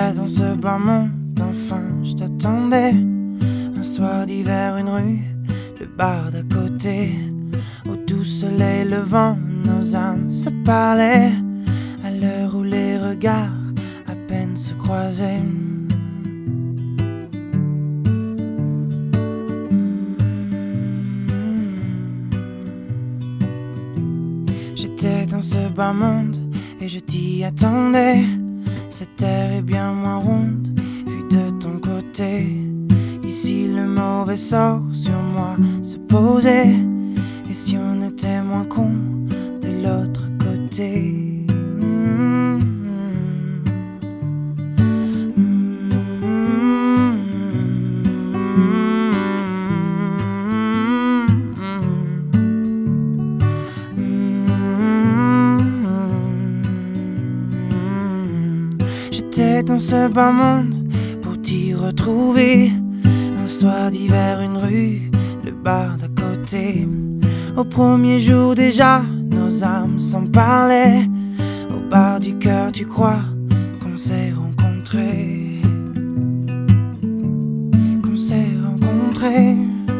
J'étais dans ce bas monde, enfin je t'attendais. Un soir d'hiver, une rue, le bar d'à côté. Au doux soleil levant, nos âmes se parlaient. À l'heure où les regards à peine se croisaient. J'étais dans ce bas monde et je t'y attendais. Cette terre est bien moins ronde vue de ton côté. Ici le mauvais sort sur moi se posait. Et si on était moins con de l'autre côté? J'étais dans ce bas monde pour t'y retrouver. Un soir d'hiver, une rue, le bar d'à côté. Au premier jour déjà, nos âmes s'en parlaient. Au bar du cœur, tu crois qu'on s'est rencontrés? Qu'on s'est rencontrés.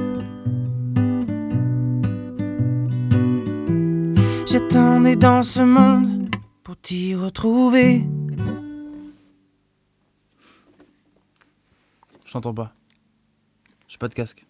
J'attendais dans ce monde pour t'y retrouver. J'entends pas. J'ai pas de casque.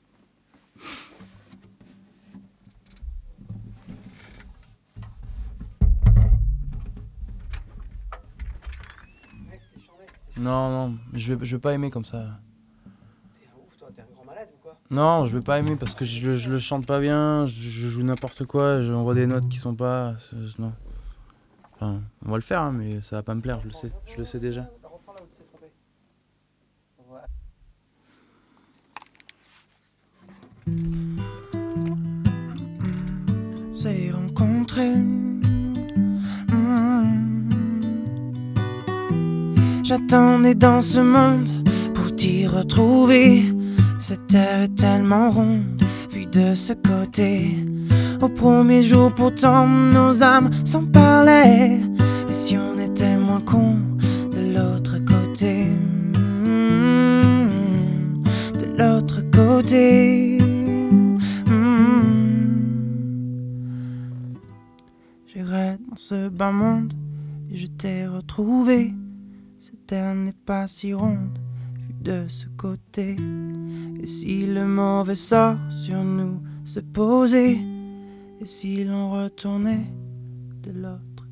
Non, je vais pas aimer comme ça. T'es un ouf, toi, t'es un grand malade ou quoi? Non, je vais pas aimer parce que je le chante pas bien, je joue n'importe quoi, j'envoie des notes qui sont pas. Non. Enfin, on va le faire, hein, mais ça va pas me plaire, je le sais déjà. Reprends là où tu t'es trompé. Voilà. S'est rencontrés. J'attendais dans ce monde pour t'y retrouver. Cette terre est tellement ronde vue de ce côté. Au premier jour pourtant nos âmes s'en parlaient. Et si on était moins con de l'autre côté? De l'autre côté. J'irai dans ce bas monde et je t'ai retrouvé. Cette terre n'est pas si ronde vue de ce côté. Et si le mauvais sort sur nous se posait? Et si l'on retournait de l'autre